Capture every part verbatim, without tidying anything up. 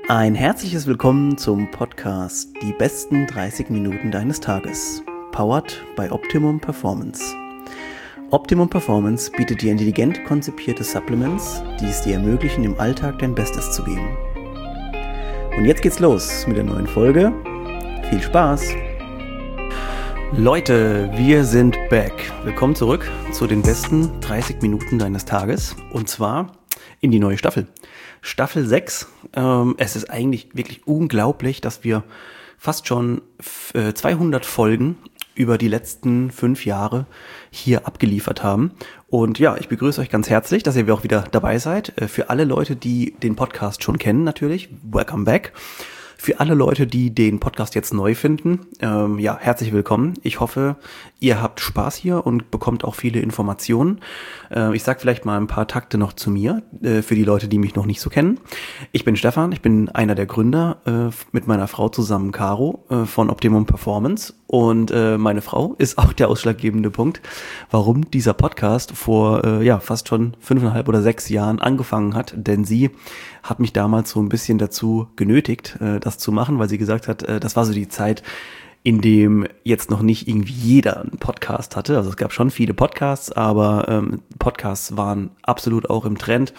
Ein herzliches Willkommen zum Podcast Die besten dreißig Minuten deines Tages, powered by Optimum Performance. Optimum Performance bietet dir intelligent konzipierte Supplements, die es dir ermöglichen, im Alltag dein Bestes zu geben. Und jetzt geht's los mit der neuen Folge. Viel Spaß! Leute, wir sind back. Willkommen zurück zu den besten dreißig Minuten deines Tages und zwar in die neue Staffel. Staffel sechs. Ähm, es ist eigentlich wirklich unglaublich, dass wir fast schon äh, zweihundert Folgen über die letzten fünf Jahre hier abgeliefert haben. Und ja, ich begrüße euch ganz herzlich, dass ihr auch wieder dabei seid. Äh, für alle Leute, die den Podcast schon kennen natürlich, welcome back. Für alle Leute, die den Podcast jetzt neu finden, ähm, ja, herzlich willkommen. Ich hoffe, ihr habt Spaß hier und bekommt auch viele Informationen. Äh, ich sage vielleicht mal ein paar Takte noch zu mir, äh, für die Leute, die mich noch nicht so kennen. Ich bin Stefan, ich bin einer der Gründer äh, mit meiner Frau zusammen, Caro, äh, von Optimum Performance. Und äh, meine Frau ist auch der ausschlaggebende Punkt, warum dieser Podcast vor äh, ja fast schon fünfeinhalb oder sechs Jahren angefangen hat. Denn sie hat mich damals so ein bisschen dazu genötigt, äh, das zu machen, weil sie gesagt hat, äh, das war so die Zeit, in dem jetzt noch nicht irgendwie jeder einen Podcast hatte. Also es gab schon viele Podcasts, aber ähm, Podcasts waren absolut auch im Trend.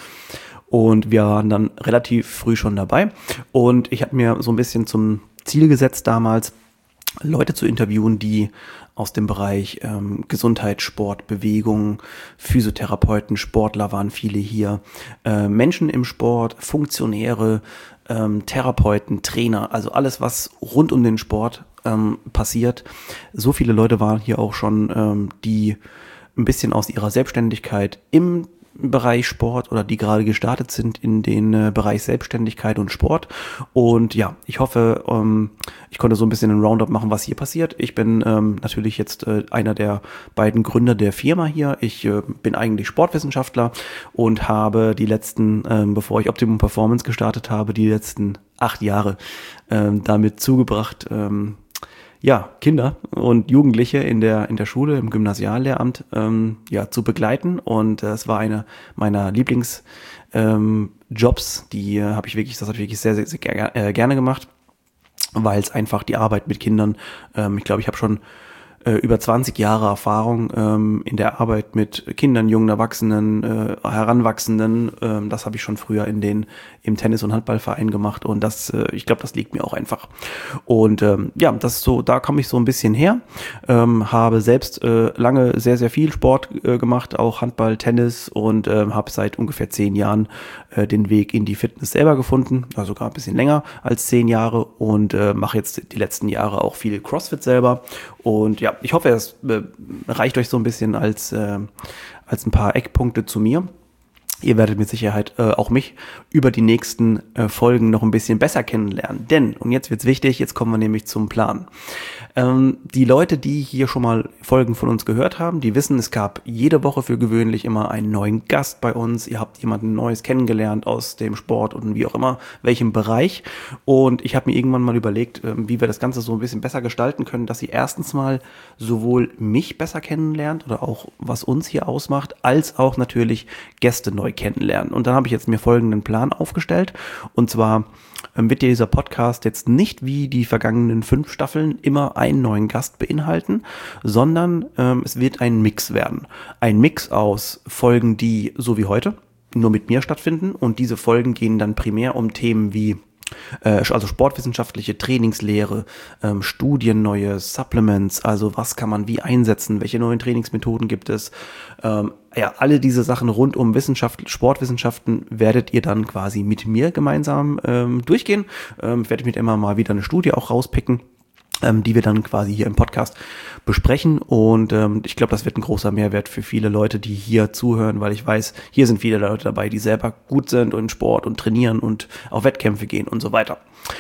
Und wir waren dann relativ früh schon dabei. Und ich habe mir so ein bisschen zum Ziel gesetzt damals, Leute zu interviewen, die aus dem Bereich ähm, Gesundheit, Sport, Bewegung, Physiotherapeuten, Sportler waren viele hier, äh, Menschen im Sport, Funktionäre, ähm, Therapeuten, Trainer, also alles, was rund um den Sport ähm, passiert. So viele Leute waren hier auch schon, ähm, die ein bisschen aus ihrer Selbstständigkeit im Bereich Sport oder die gerade gestartet sind in den äh, Bereich Selbstständigkeit und Sport. Und ja, ich hoffe, ähm, ich konnte so ein bisschen einen Roundup machen, was hier passiert. Ich bin ähm, natürlich jetzt äh, einer der beiden Gründer der Firma hier. Ich äh, bin eigentlich Sportwissenschaftler und habe die letzten, ähm, bevor ich Optimum Performance gestartet habe, die letzten acht Jahre ähm, damit zugebracht, ähm, ja, Kinder und Jugendliche in der in der Schule, im Gymnasiallehramt ähm, ja zu begleiten, und äh, es war eine meiner Lieblingsjobs, ähm, Jobs, die äh, habe ich wirklich, das habe ich wirklich sehr, sehr, sehr ger- äh, gerne gemacht, weil es einfach die Arbeit mit Kindern, ähm, ich glaube, ich habe schon äh, über zwanzig Jahre Erfahrung ähm, in der Arbeit mit Kindern, jungen Erwachsenen, äh, Heranwachsenden. Ähm, das habe ich schon früher in den im Tennis- und Handballverein gemacht, und das, äh, ich glaube, das liegt mir auch einfach. Und ähm, ja, das ist so, da komme ich so ein bisschen her. Ähm, habe selbst äh, lange sehr, sehr viel Sport äh, gemacht, auch Handball, Tennis, und äh, habe seit ungefähr zehn Jahren äh, den Weg in die Fitness selber gefunden, also sogar ein bisschen länger als zehn Jahre, und äh, mache jetzt die letzten Jahre auch viel CrossFit selber. Und ja, ich hoffe, es äh, reicht euch so ein bisschen als, äh, als ein paar Eckpunkte zu mir. Ihr werdet mit Sicherheit äh, auch mich über die nächsten äh, Folgen noch ein bisschen besser kennenlernen. Denn, und jetzt wird's wichtig, jetzt kommen wir nämlich zum Plan. Ähm, die Leute, die hier schon mal Folgen von uns gehört haben, die wissen, es gab jede Woche für gewöhnlich immer einen neuen Gast bei uns. Ihr habt jemanden Neues kennengelernt aus dem Sport und wie auch immer, welchem Bereich. Und ich habe mir irgendwann mal überlegt, äh, wie wir das Ganze so ein bisschen besser gestalten können, dass ihr erstens mal sowohl mich besser kennenlernt oder auch was uns hier ausmacht, als auch natürlich Gäste neu kennenlernen. Und dann habe ich jetzt mir folgenden Plan aufgestellt, und zwar ähm, wird dieser Podcast jetzt nicht wie die vergangenen fünf Staffeln immer einen neuen Gast beinhalten, sondern ähm, es wird ein Mix werden. Ein Mix aus Folgen, die so wie heute nur mit mir stattfinden, und diese Folgen gehen dann primär um Themen wie also sportwissenschaftliche Trainingslehre, ähm, Studien, neue Supplements, also was kann man wie einsetzen, welche neuen Trainingsmethoden gibt es, ähm, ja, alle diese Sachen rund um Wissenschaft, Sportwissenschaften werdet ihr dann quasi mit mir gemeinsam ähm, durchgehen. Ähm, ich werde mir immer mal wieder eine Studie auch rauspicken, ähm, die wir dann quasi hier im Podcast besprechen, und ähm, ich glaube, das wird ein großer Mehrwert für viele Leute, die hier zuhören, weil ich weiß, hier sind viele Leute dabei, die selber gut sind und Sport und trainieren und auf Wettkämpfe gehen und so weiter.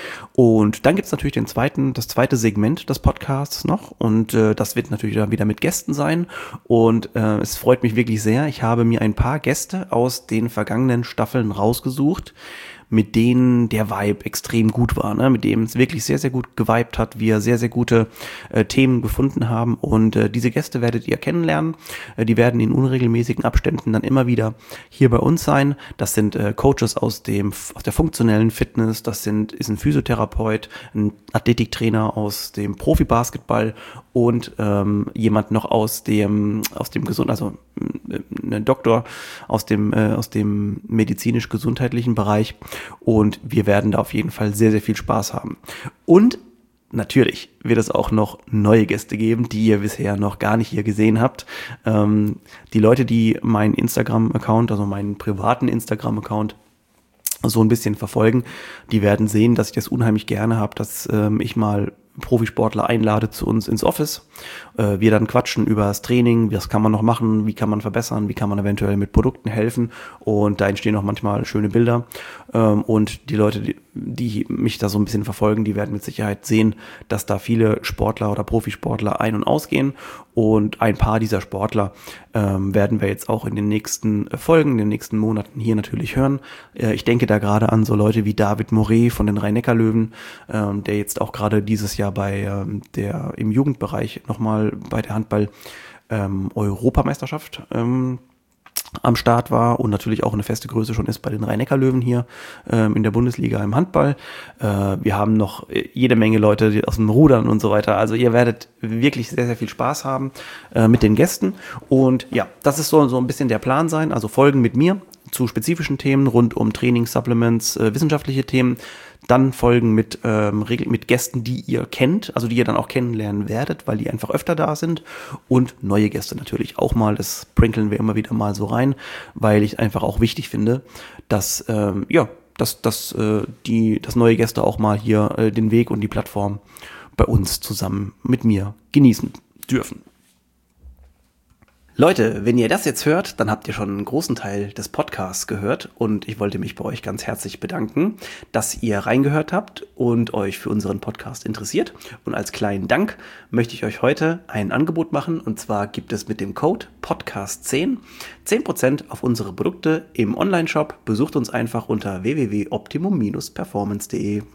Und dann gibt es natürlich den zweiten, das zweite Segment des Podcasts noch, und äh, das wird natürlich dann wieder mit Gästen sein, und äh, es freut mich wirklich sehr. Ich habe mir ein paar Gäste aus den vergangenen Staffeln rausgesucht, mit denen der Vibe extrem gut war, ne? Mit dem es wirklich sehr, sehr gut geweibt hat, wir sehr, sehr gute äh, Themen gefunden haben und äh, diese Gäste werdet ihr kennenlernen. Äh, die werden in unregelmäßigen Abständen dann immer wieder hier bei uns sein. Das sind äh, Coaches aus dem aus der funktionellen Fitness, das sind ist ein Physiotherapeut, ein Athletiktrainer aus dem Profibasketball und ähm, jemand noch aus dem aus dem Gesund, also äh, ein Doktor aus dem äh, aus dem medizinisch-gesundheitlichen Bereich und wir werden da auf jeden Fall sehr, sehr viel Spaß haben. Und natürlich wird es auch noch neue Gäste geben, die ihr bisher noch gar nicht hier gesehen habt. Ähm, die Leute, die meinen Instagram-Account, also meinen privaten Instagram-Account so ein bisschen verfolgen, die werden sehen, dass ich das unheimlich gerne habe, dass ähm, ich mal Profisportler einlade zu uns ins Office. Äh, wir dann quatschen über das Training, was kann man noch machen, wie kann man verbessern, wie kann man eventuell mit Produkten helfen und da entstehen auch manchmal schöne Bilder. Ähm, und die Leute, die, die mich da so ein bisschen verfolgen, die werden mit Sicherheit sehen, dass da viele Sportler oder Profisportler ein- und ausgehen und ein paar dieser Sportler ähm, werden wir jetzt auch in den nächsten Folgen, in den nächsten Monaten hier natürlich hören. Äh, ich denke da gerade an so Leute wie David Moret von den Rhein-Neckar-Löwen, ähm, der jetzt auch gerade dieses Jahr bei ähm, der im Jugendbereich nochmal bei der Handball ähm, Europameisterschaft ähm, am Start war und natürlich auch eine feste Größe schon ist bei den Rhein-Neckar-Löwen hier ähm, in der Bundesliga im Handball. Äh, wir haben noch jede Menge Leute die aus dem Rudern und so weiter. Also ihr werdet wirklich sehr, sehr viel Spaß haben äh, mit den Gästen. Und ja, das ist so, so ein bisschen der Plan sein. Also Folgen mit mir zu spezifischen Themen rund um Training, Supplements, äh, wissenschaftliche Themen. Dann Folgen mit, ähm, Regel- mit Gästen, die ihr kennt, also die ihr dann auch kennenlernen werdet, weil die einfach öfter da sind. Und neue Gäste natürlich auch mal, das sprinkeln wir immer wieder mal so rein, weil ich einfach auch wichtig finde, dass, ähm, ja, dass, dass, äh, die, dass neue Gäste auch mal hier äh, den Weg und die Plattform bei uns zusammen mit mir genießen dürfen. Leute, wenn ihr das jetzt hört, dann habt ihr schon einen großen Teil des Podcasts gehört und ich wollte mich bei euch ganz herzlich bedanken, dass ihr reingehört habt und euch für unseren Podcast interessiert. Und als kleinen Dank möchte ich euch heute ein Angebot machen und zwar gibt es mit dem Code Podcast zehn zehn Prozent auf unsere Produkte im Onlineshop. Besucht uns einfach unter w w w punkt optimum Bindestrich performance punkt de.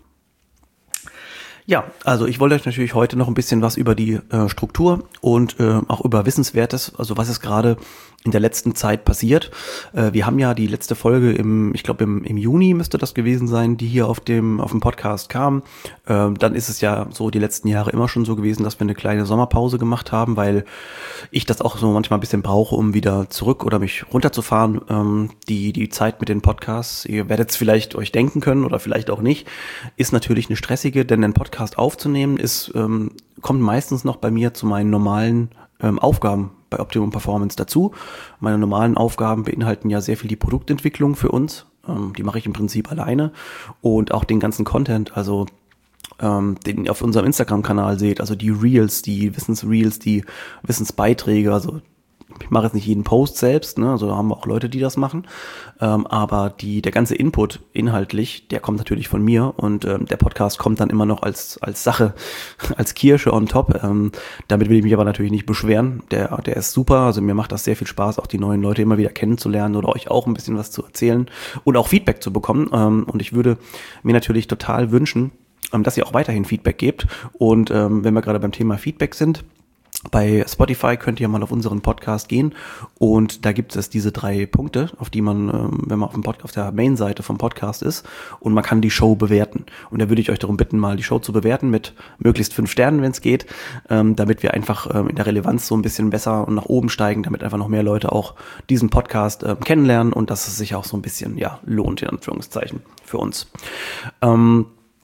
Ja, also ich wollte euch natürlich heute noch ein bisschen was über die äh, Struktur und äh, auch über Wissenswertes, also was ist gerade in der letzten Zeit passiert. Äh, wir haben ja die letzte Folge im, ich glaube im, im Juni müsste das gewesen sein, die hier auf dem auf dem Podcast kam. Äh, dann ist es ja so die letzten Jahre immer schon so gewesen, dass wir eine kleine Sommerpause gemacht haben, weil ich das auch so manchmal ein bisschen brauche, um wieder zurück oder mich runterzufahren. Ähm, die die Zeit mit den Podcasts, ihr werdet es vielleicht euch denken können oder vielleicht auch nicht, ist natürlich eine stressige, denn ein Podcast aufzunehmen ist ähm, kommt meistens noch bei mir zu meinen normalen ähm, Aufgaben bei Optimum Performance dazu. Meine normalen Aufgaben beinhalten ja sehr viel die Produktentwicklung für uns. Ähm, die mache ich im Prinzip alleine und auch den ganzen Content, also ähm, den ihr auf unserem Instagram-Kanal seht, also die Reels, die Wissensreels, die Wissensbeiträge, also ich mache jetzt nicht jeden Post selbst, ne? Also da haben wir auch Leute, die das machen, ähm, aber die der ganze Input inhaltlich, der kommt natürlich von mir und ähm, der Podcast kommt dann immer noch als als Sache, als Kirsche on top. Ähm, damit will ich mich aber natürlich nicht beschweren. Der der ist super, also mir macht das sehr viel Spaß, auch die neuen Leute immer wieder kennenzulernen oder euch auch ein bisschen was zu erzählen und auch Feedback zu bekommen. Ähm, und ich würde mir natürlich total wünschen, ähm, dass ihr auch weiterhin Feedback gebt. Und ähm, wenn wir gerade beim Thema Feedback sind, bei Spotify könnt ihr mal auf unseren Podcast gehen und da gibt es diese drei Punkte, auf die man, wenn man auf dem Pod- auf der Main-Seite vom Podcast ist und man kann die Show bewerten. Und da würde ich euch darum bitten, mal die Show zu bewerten mit möglichst fünf Sternen, wenn es geht, damit wir einfach in der Relevanz so ein bisschen besser und nach oben steigen, damit einfach noch mehr Leute auch diesen Podcast kennenlernen und dass es sich auch so ein bisschen, ja, lohnt, in Anführungszeichen, für uns. Ähm,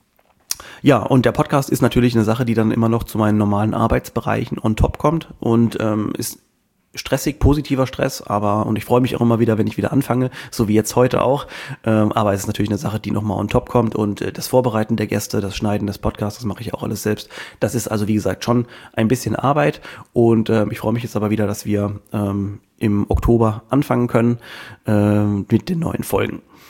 Ja, und der Podcast ist natürlich eine Sache, die dann immer noch zu meinen normalen Arbeitsbereichen on top kommt und ähm, ist stressig, positiver Stress, aber und ich freue mich auch immer wieder, wenn ich wieder anfange, so wie jetzt heute auch, ähm, aber es ist natürlich eine Sache, die nochmal on top kommt und äh, das Vorbereiten der Gäste, das Schneiden des Podcasts, das mache ich auch alles selbst. Das ist also, wie gesagt, schon ein bisschen Arbeit und äh, ich freue mich jetzt aber wieder, dass wir ähm, im Oktober anfangen können äh, mit den neuen Folgen.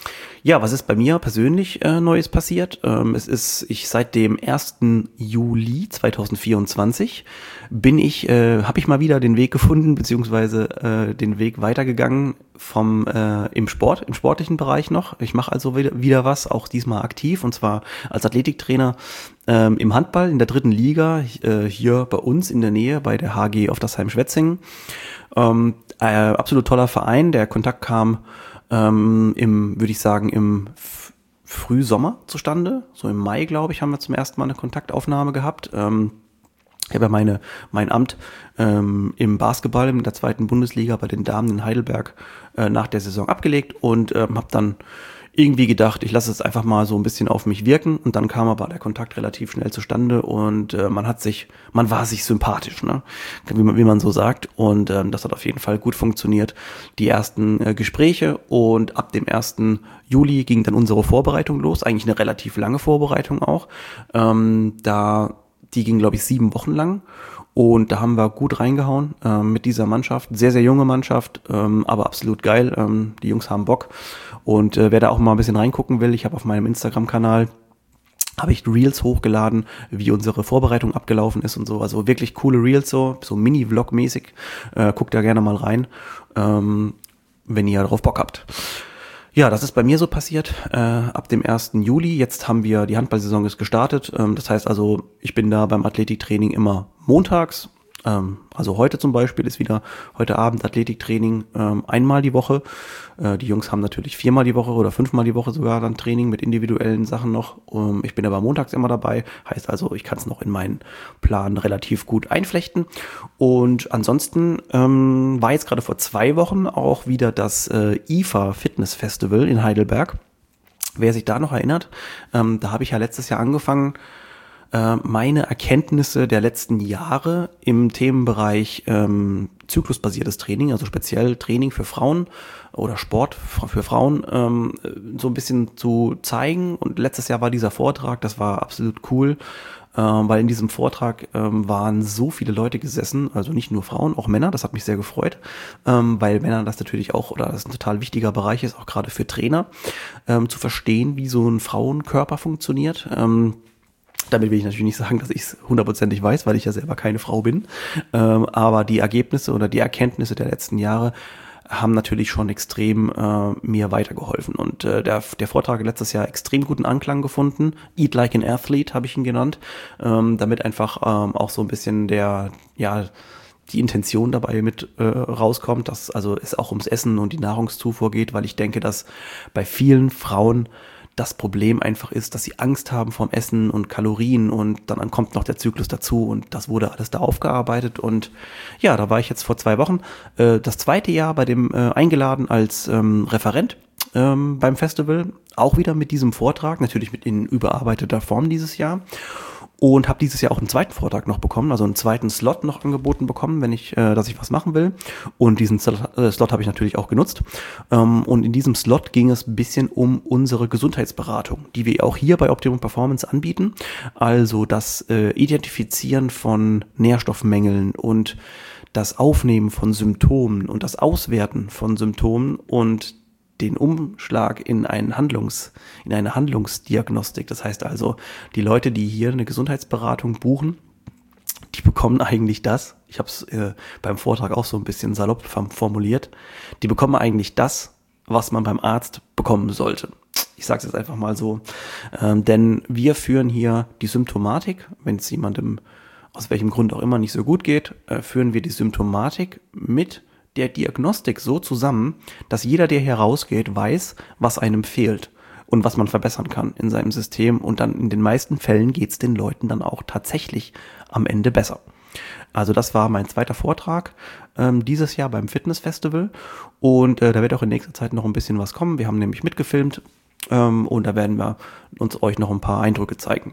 Ja, was ist bei mir persönlich äh, Neues passiert? Ähm, es ist, ich seit dem ersten Juli zweitausendvierundzwanzig bin ich, äh, habe ich mal wieder den Weg gefunden, beziehungsweise äh, den Weg weitergegangen vom äh, im Sport, im sportlichen Bereich noch. Ich mache also wieder, wieder was, auch diesmal aktiv, und zwar als Athletiktrainer ähm, im Handball in der dritten Liga, äh, hier bei uns in der Nähe bei der H G Oftersheim-Schwetzingen. Ähm, äh, absolut toller Verein. Der Kontakt kam ähm, im, würde ich sagen, im F- Frühsommer zustande. So im Mai, glaube ich, haben wir zum ersten Mal eine Kontaktaufnahme gehabt. Ähm, ich habe ja meine, mein Amt ähm, im Basketball in der zweiten Bundesliga bei den Damen in Heidelberg äh, nach der Saison abgelegt und ähm, habe dann irgendwie gedacht, ich lasse es einfach mal so ein bisschen auf mich wirken, und dann kam aber der Kontakt relativ schnell zustande und äh, man hat sich, man war sich sympathisch, ne, wie man, wie man so sagt, und ähm, das hat auf jeden Fall gut funktioniert. Die ersten äh, Gespräche, und ab dem ersten Juli ging dann unsere Vorbereitung los, eigentlich eine relativ lange Vorbereitung auch, ähm, da die ging, glaube ich, sieben Wochen lang. Und da haben wir gut reingehauen äh, mit dieser Mannschaft. Sehr, sehr junge Mannschaft, ähm, aber absolut geil. Ähm, die Jungs haben Bock. Und äh, wer da auch mal ein bisschen reingucken will, ich habe auf meinem Instagram-Kanal habe ich Reels hochgeladen, wie unsere Vorbereitung abgelaufen ist und so. Also wirklich coole Reels, so, so Mini-Vlog-mäßig. Äh, guckt da gerne mal rein, ähm, wenn ihr darauf Bock habt. Ja, das ist bei mir so passiert, äh, ab dem ersten Juli. Jetzt haben wir, die Handballsaison ist gestartet. Ähm, das heißt also, ich bin da beim Athletiktraining immer montags. Ähm, also heute zum Beispiel ist wieder heute Abend Athletiktraining ähm, einmal die Woche. Äh, die Jungs haben natürlich viermal die Woche oder fünfmal die Woche sogar dann Training mit individuellen Sachen noch. Ähm, ich bin aber montags immer dabei. Heißt also, ich kann es noch in meinen Plan relativ gut einflechten. Und ansonsten ähm, war jetzt gerade vor zwei Wochen auch wieder das äh, I F A Fitness Festival in Heidelberg. Wer sich da noch erinnert, ähm, da habe ich ja letztes Jahr angefangen, meine Erkenntnisse der letzten Jahre im Themenbereich ähm, zyklusbasiertes Training, also speziell Training für Frauen oder Sport für Frauen, ähm, so ein bisschen zu zeigen. Und letztes Jahr war dieser Vortrag, das war absolut cool, ähm, weil in diesem Vortrag ähm, waren so viele Leute gesessen, also nicht nur Frauen, auch Männer. Das hat mich sehr gefreut, ähm, weil Männer das natürlich auch, oder das ein total wichtiger Bereich ist, auch gerade für Trainer, ähm, zu verstehen, wie so ein Frauenkörper funktioniert. Ähm, Damit will ich natürlich nicht sagen, dass ich es hundertprozentig weiß, weil ich ja selber keine Frau bin. Ähm, aber die Ergebnisse oder die Erkenntnisse der letzten Jahre haben natürlich schon extrem äh, mir weitergeholfen. Und äh, der, der Vortrag hat letztes Jahr extrem guten Anklang gefunden. Eat like an athlete habe ich ihn genannt. Ähm, damit einfach ähm, auch so ein bisschen der, ja, die Intention dabei mit äh, rauskommt, dass also es auch ums Essen und die Nahrungszufuhr geht, weil ich denke, dass bei vielen Frauen das Problem einfach ist, dass sie Angst haben vorm Essen und Kalorien, und dann kommt noch der Zyklus dazu, und das wurde alles da aufgearbeitet. Und ja, da war ich jetzt vor zwei Wochen äh, das zweite Jahr bei dem äh, eingeladen als ähm, Referent ähm, beim Festival, auch wieder mit diesem Vortrag, natürlich mit in überarbeiteter Form dieses Jahr. Und habe dieses Jahr auch einen zweiten Vortrag noch bekommen, also einen zweiten Slot noch angeboten bekommen, wenn ich, äh, dass ich was machen will. Und diesen Slot, äh, Slot habe ich natürlich auch genutzt. Ähm, und in diesem Slot ging es ein bisschen um unsere Gesundheitsberatung, die wir auch hier bei Optimum Performance anbieten. Also das äh, Identifizieren von Nährstoffmängeln und das Aufnehmen von Symptomen und das Auswerten von Symptomen und den Umschlag in einen Handlungs, in eine Handlungsdiagnostik. Das heißt also, die Leute, die hier eine Gesundheitsberatung buchen, die bekommen eigentlich das, ich habe es äh, beim Vortrag auch so ein bisschen salopp formuliert, die bekommen eigentlich das, was man beim Arzt bekommen sollte. Ich sage es jetzt einfach mal so, ähm, denn wir führen hier die Symptomatik, wenn es jemandem aus welchem Grund auch immer nicht so gut geht, äh, führen wir die Symptomatik mit der Diagnostik so zusammen, dass jeder, der hier rausgeht, weiß, was einem fehlt und was man verbessern kann in seinem System. Und dann in den meisten Fällen geht es den Leuten dann auch tatsächlich am Ende besser. Also das war mein zweiter Vortrag ähm, dieses Jahr beim Fitnessfestival, und äh, da wird auch in nächster Zeit noch ein bisschen was kommen. Wir haben nämlich mitgefilmt ähm, und da werden wir uns euch noch ein paar Eindrücke zeigen.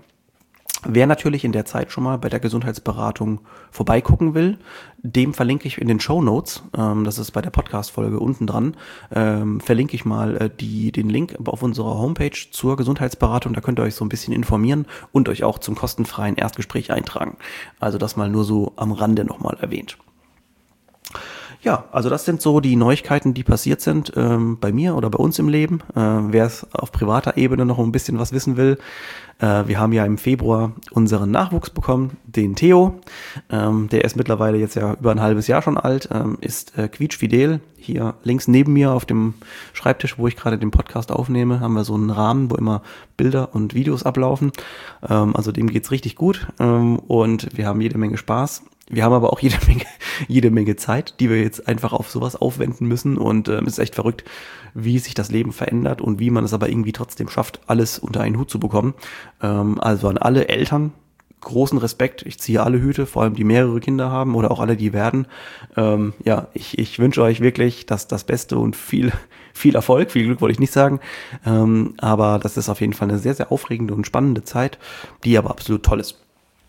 Wer natürlich in der Zeit schon mal bei der Gesundheitsberatung vorbeigucken will, dem verlinke ich in den Shownotes, ähm, das ist bei der Podcast-Folge unten dran, ähm, verlinke ich mal äh, die, den Link auf unserer Homepage zur Gesundheitsberatung. Da könnt ihr euch so ein bisschen informieren und euch auch zum kostenfreien Erstgespräch eintragen. Also das mal nur so am Rande nochmal erwähnt. Ja, also das sind so die Neuigkeiten, die passiert sind ähm, bei mir oder bei uns im Leben. Äh, wer es auf privater Ebene noch ein bisschen was wissen will, äh, wir haben ja im Februar unseren Nachwuchs bekommen, den Theo. Ähm, der ist mittlerweile jetzt ja über ein halbes Jahr schon alt, ähm, ist äh, quietschfidel. Hier links neben mir auf dem Schreibtisch, wo ich gerade den Podcast aufnehme, haben wir so einen Rahmen, wo immer Bilder und Videos ablaufen. Ähm, also dem geht's richtig gut ähm, und wir haben jede Menge Spaß. Wir haben aber auch jede Menge, jede Menge Zeit, die wir jetzt einfach auf sowas aufwenden müssen und äh, es ist echt verrückt, wie sich das Leben verändert und wie man es aber irgendwie trotzdem schafft, alles unter einen Hut zu bekommen. Ähm, also an alle Eltern, großen Respekt, ich ziehe alle Hüte, vor allem die mehrere Kinder haben oder auch alle, die werden. Ähm, ja, ich, ich wünsche euch wirklich das, das Beste und viel, viel Erfolg, viel Glück wollte ich nicht sagen, ähm, aber das ist auf jeden Fall eine sehr, sehr aufregende und spannende Zeit, die aber absolut toll ist.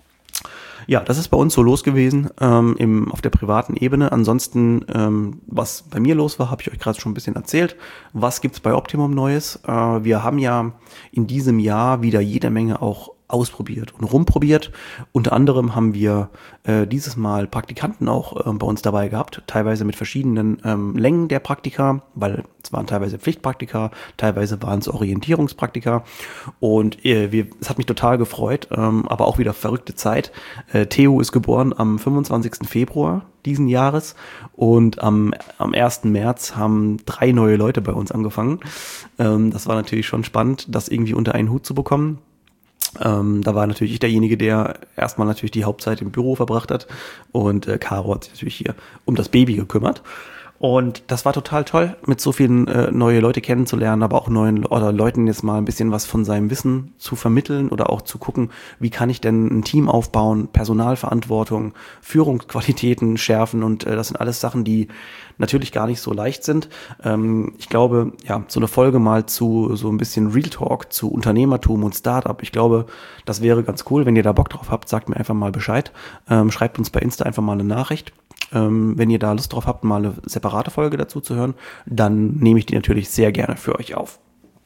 Ja, das ist bei uns so los gewesen ähm, im, auf der privaten Ebene. Ansonsten, ähm, was bei mir los war, habe ich euch gerade schon ein bisschen erzählt. Was gibt's bei Optimum Neues? Äh, wir haben ja in diesem Jahr wieder jede Menge auch ausprobiert und rumprobiert. Unter anderem haben wir äh, dieses Mal Praktikanten auch äh, bei uns dabei gehabt, teilweise mit verschiedenen ähm, Längen der Praktika, weil es waren teilweise Pflichtpraktika, teilweise waren es Orientierungspraktika und äh, wir, es hat mich total gefreut, ähm, aber auch wieder verrückte Zeit. Äh, Theo ist geboren am fünfundzwanzigsten Februar diesen Jahres und am, am ersten März haben drei neue Leute bei uns angefangen. Ähm, das war natürlich schon spannend, das irgendwie unter einen Hut zu bekommen. Ähm, da war natürlich ich derjenige, der erstmal natürlich die Hauptzeit im Büro verbracht hat und äh, Caro hat sich natürlich hier um das Baby gekümmert. Und das war total toll, mit so vielen äh, neue Leute kennenzulernen, aber auch neuen oder Leuten jetzt mal ein bisschen was von seinem Wissen zu vermitteln oder auch zu gucken, wie kann ich denn ein Team aufbauen, Personalverantwortung, Führungsqualitäten schärfen und äh, das sind alles Sachen, die natürlich gar nicht so leicht sind. Ähm, ich glaube, ja, so eine Folge mal zu so ein bisschen Real Talk zu Unternehmertum und Startup. Ich glaube, das wäre ganz cool. Wenn ihr da Bock drauf habt, sagt mir einfach mal Bescheid. Ähm, schreibt uns bei Insta einfach mal eine Nachricht. Ähm, wenn ihr da Lust drauf habt, mal eine separate Folge dazu zu hören, dann nehme ich die natürlich sehr gerne für euch auf.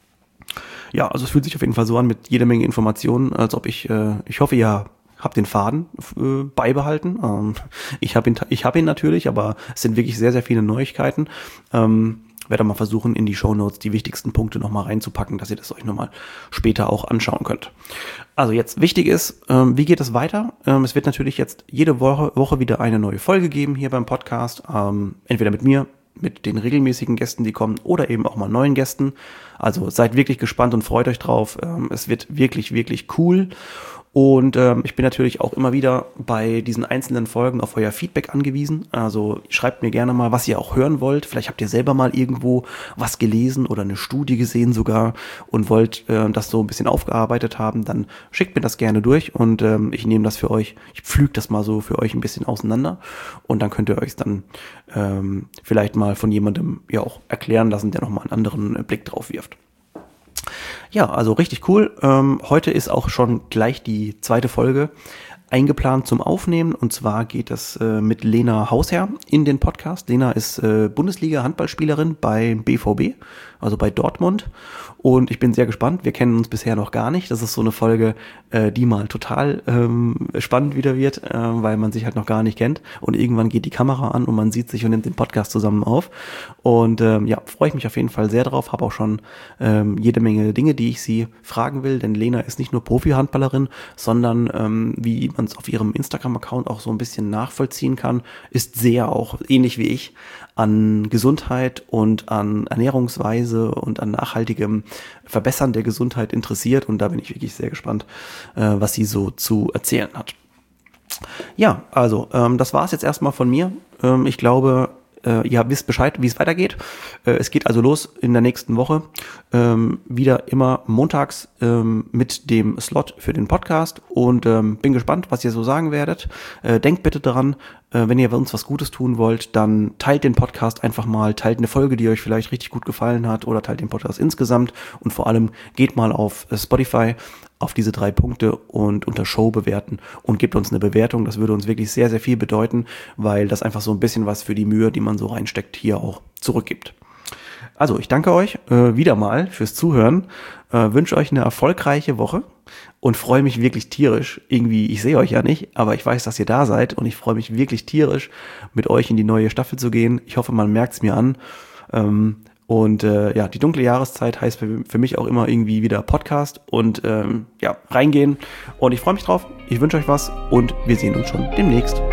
Ja, also es fühlt sich auf jeden Fall so an mit jede Menge Informationen, als ob ich, äh, ich hoffe, ihr habt den Faden äh, beibehalten. Ähm, ich habe ihn, ich habe ihn natürlich, aber es sind wirklich sehr, sehr viele Neuigkeiten. Ähm, werde mal versuchen, in die Shownotes die wichtigsten Punkte nochmal reinzupacken, dass ihr das euch nochmal später auch anschauen könnt. Also jetzt wichtig ist, ähm, wie geht es weiter? Ähm, es wird natürlich jetzt jede Woche, Woche wieder eine neue Folge geben hier beim Podcast. Ähm, entweder mit mir, mit den regelmäßigen Gästen, die kommen, oder eben auch mal neuen Gästen. Also seid wirklich gespannt und freut euch drauf. Ähm, es wird wirklich, wirklich cool. Und ähm, ich bin natürlich auch immer wieder bei diesen einzelnen Folgen auf euer Feedback angewiesen. Also schreibt mir gerne mal, was ihr auch hören wollt. Vielleicht habt ihr selber mal irgendwo was gelesen oder eine Studie gesehen sogar und wollt äh, das so ein bisschen aufgearbeitet haben. Dann schickt mir das gerne durch und ähm, ich nehme das für euch. Ich pflüge das mal so für euch ein bisschen auseinander und dann könnt ihr euch dann ähm, vielleicht mal von jemandem ja auch erklären lassen, der nochmal einen anderen äh, Blick drauf wirft. Ja, also richtig cool. Ähm, heute ist auch schon gleich die zweite Folge eingeplant zum Aufnehmen und zwar geht es äh, mit Lena Hausherr in den Podcast. Lena ist äh, Bundesliga-Handballspielerin bei B V B, also bei Dortmund und ich bin sehr gespannt. Wir kennen uns bisher noch gar nicht. Das ist so eine Folge, äh, die mal total ähm, spannend wieder wird, äh, weil man sich halt noch gar nicht kennt und irgendwann geht die Kamera an und man sieht sich und nimmt den Podcast zusammen auf und ähm, ja, freue ich mich auf jeden Fall sehr drauf. Habe auch schon ähm, jede Menge Dinge, die ich sie fragen will, denn Lena ist nicht nur Profi-Handballerin, sondern ähm, wie man es auf ihrem Instagram-Account auch so ein bisschen nachvollziehen kann, ist sehr auch, ähnlich wie ich, an Gesundheit und an Ernährungsweise und an nachhaltigem Verbessern der Gesundheit interessiert und da bin ich wirklich sehr gespannt, äh, was sie so zu erzählen hat. Ja, also ähm, das war es jetzt erstmal von mir. Ähm, ich glaube, Äh, ihr wisst Bescheid, wie es weitergeht. Äh, es geht also los in der nächsten Woche. Ähm, wieder immer montags ähm, mit dem Slot für den Podcast und ähm, bin gespannt, was ihr so sagen werdet. Äh, denkt bitte daran, äh, wenn ihr uns was Gutes tun wollt, dann teilt den Podcast einfach mal, teilt eine Folge, die euch vielleicht richtig gut gefallen hat oder teilt den Podcast insgesamt und vor allem geht mal auf Spotify auf diese drei Punkte und unter Show bewerten und gebt uns eine Bewertung. Das würde uns wirklich sehr, sehr viel bedeuten, weil das einfach so ein bisschen was für die Mühe, die man so reinsteckt, hier auch zurückgibt. Also ich danke euch äh, wieder mal fürs Zuhören, äh, wünsche euch eine erfolgreiche Woche und freue mich wirklich tierisch. Irgendwie, ich sehe euch ja nicht, aber ich weiß, dass ihr da seid und ich freue mich wirklich tierisch, mit euch in die neue Staffel zu gehen. Ich hoffe, man merkt es mir an. Ähm, und äh, ja, die dunkle Jahreszeit heißt für, für mich auch immer irgendwie wieder Podcast und ähm, ja, reingehen. Und ich freue mich drauf. Ich wünsche euch was und wir sehen uns schon demnächst.